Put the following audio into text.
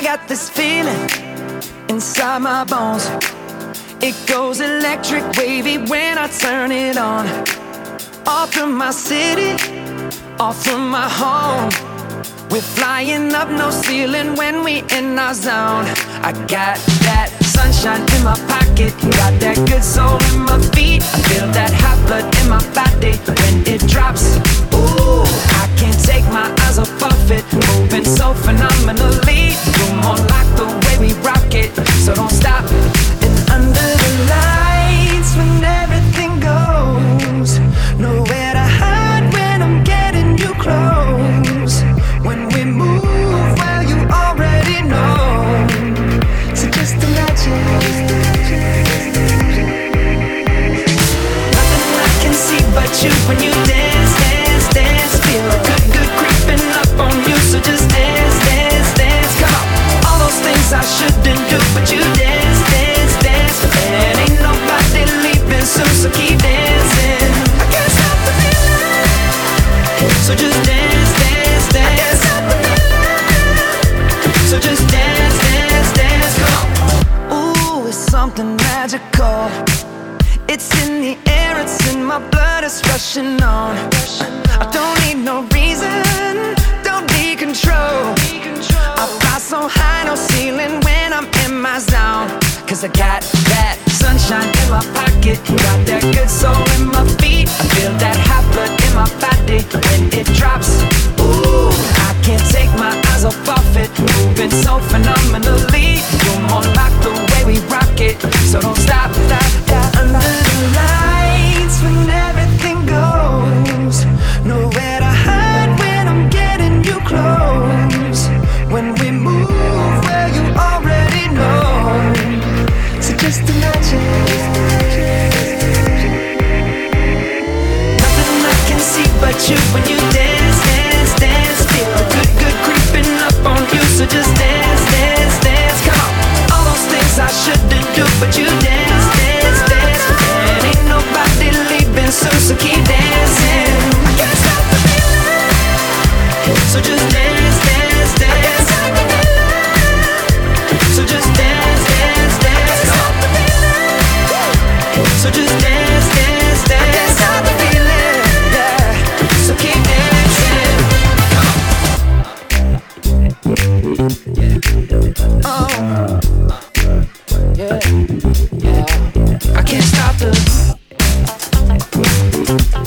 got this feeling inside my bones. It goes electric wavy when I turn it on. Off from my city, off from my home. We're flying up, no ceiling when we in our zone. I got that sunshine in my pocket, got that good soul in my feet. I feel that hot blood in my body when it drops. Ooh, I can't take my eyes off of it, moving so phenomenally. You're more like the way we rock it, so don't stop. And under the lights, when everything goes, nowhere to hide when I'm getting you close. When we move, well, you already know. So just imagine. Nothing I can see but you when you dance, dance, dance. Feel good, good creeping up on you. So just dance, dance, dance. Come on. All those things I shouldn't do, but you dance, dance, dance. And ain't nobody leaving soon, so keep dancing. I can't stop the feeling. So just dance, dance, dance. I can't stop the feeling. So just dance, dance, dance. Come on. Ooh, it's something magical. It's in the air, it's in my blood, it's rushing on. I don't need no reason, don't need control. I fly so high, no ceiling when I'm in my zone. Cause I got that sunshine in my pocket, got that good soul in my feet. I feel that hot blood in my body when it drops. Ooh, I can't take my eyes off of it, moving so phenomenally. You're more like the way we rock it, so don't stop, stop, stop. Under the lights when everything goes, nowhere to hide when I'm getting you close. When we move, well, you already know. So just imagine. Nothing I can see but you when you dance, dance, dance. Feel good, good creeping up on you. So just dance, dance, dance. Come on. All those things I shouldn't do, but you dance, dance, dance. And ain't nobody leaving soon, so keep dancing. I can't stop the feeling. So just dance, dance, dance. I can't stop the feeling. So just dance, dance, dance. Come on. So just dance, dance, dance. I can't stop the feeling, yeah. So keep dancing. Oh, yeah, yeah. I can't stop the